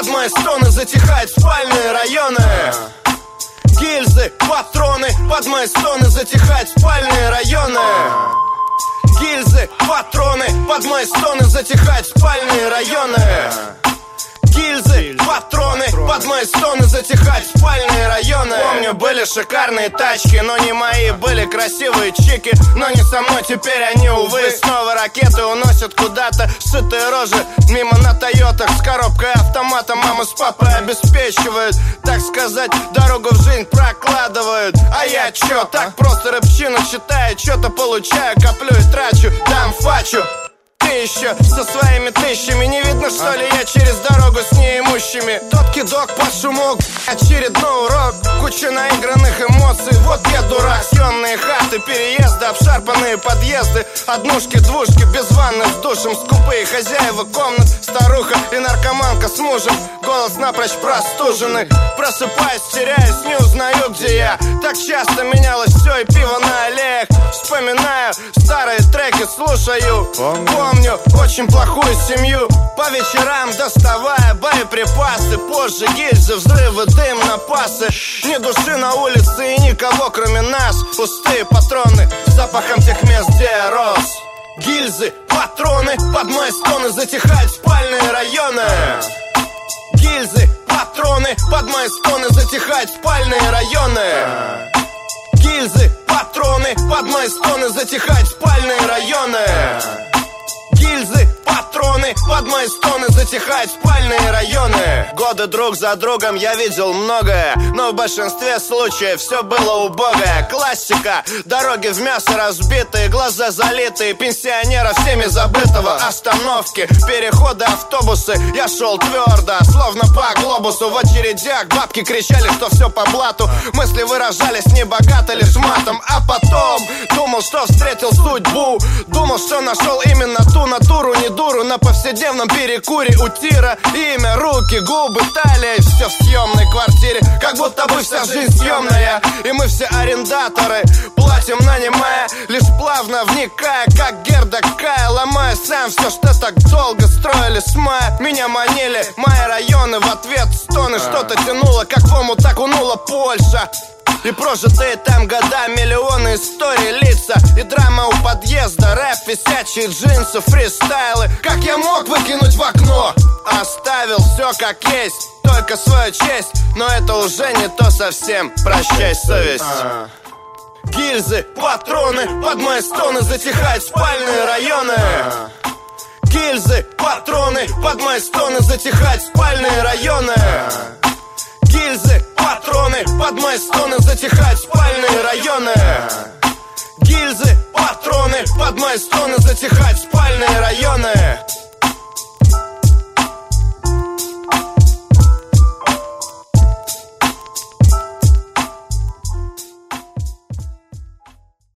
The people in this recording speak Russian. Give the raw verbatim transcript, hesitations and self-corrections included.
под мои стоны затихают спальные районы. Гильзы, патроны, под мои стоны затихают спальные районы. Гильзы, патроны, под мои стоны затихают спальные районы. Гильзы, патроны, под мои стоны затихают спальные районы. Помню, были шикарные тачки, но не мои. Были красивые чики, но не со мной. Теперь они, увы, снова ракеты уносят куда-то. Сытые рожи мимо на Тойотах с коробкой автомата. Мама с папой обеспечивают, так сказать, дорогу в жизнь прокладывают. А я чё, так просто рэпчину читаю, чё-то получаю, коплю и трачу, дам фачу. Ты еще со своими тысячами, не видно, что ли, я через дорогу с неимущими. Тот кидок под шумок, очередной урок, куча наигранных эмоций. Вот я дурак, съемные хаты, переезды, обшарпанные подъезды, однушки, двушки, без ванны, с душем, скупые хозяева комнат, старуха и наркоманка с мужем, голос напрочь простуженный. Просыпаюсь, теряюсь, не узнаю, где я. Так часто менялось все, и пиво на аллеях. Вспоминаю старые треки, слушаю. Помню очень плохую семью, по вечерам доставая боеприпасы. Позже гильзы, взрывы, дым, напасы. Ни души на улице и никого кроме нас. Пустые патроны с запахом тех мест, где я рос. Гильзы, патроны, под мои стоны затихают спальные районы. Гильзы, патроны, под мои стоны затихают спальные районы. Гильзы, патроны, под мои стоны затихают спальные районы. Гильзы, патроны, под мои стоны затихают спальные районы. Годы друг за другом я видел многое, но в большинстве случаев все было убогое. Классика, дороги в мясо разбитые, глаза залитые, пенсионера всеми забытого. Остановки, переходы, автобусы, я шел твердо, словно по глобусу. В очередях бабки кричали, что все по блату. Мысли выражались небогато, лишь матом. А потом думал, что встретил судьбу, думал, что нашел именно ту натуру, не дуру. На повседневном перекуре у тира имя, руки, губы, талия, все в съемной квартире. Как будто бы вся жизнь съемная, и мы все арендаторы. Платим, нанимая, лишь плавно вникая, как Герда Кая, ломая сам все, что так долго строили с мая. Меня манили мои районы, в ответ стоны. Что-то тянуло, как в омут окунула Польша. И прожитые там года, миллионы историй, лица и драма у подъезда. Рэп, висячие джинсы, фристайлы. Как я мог выкинуть в окно? Оставил все как есть, только свою честь. Но это уже не то совсем, прощай, совесть. Гильзы, патроны, под мои стоны затихают спальные районы. Гильзы, патроны, под мои стоны затихают спальные районы. Гильзы, патроны, под мои стоны затихают спальные районы. Гильзы, патроны, под мои стоны затихают спальные районы.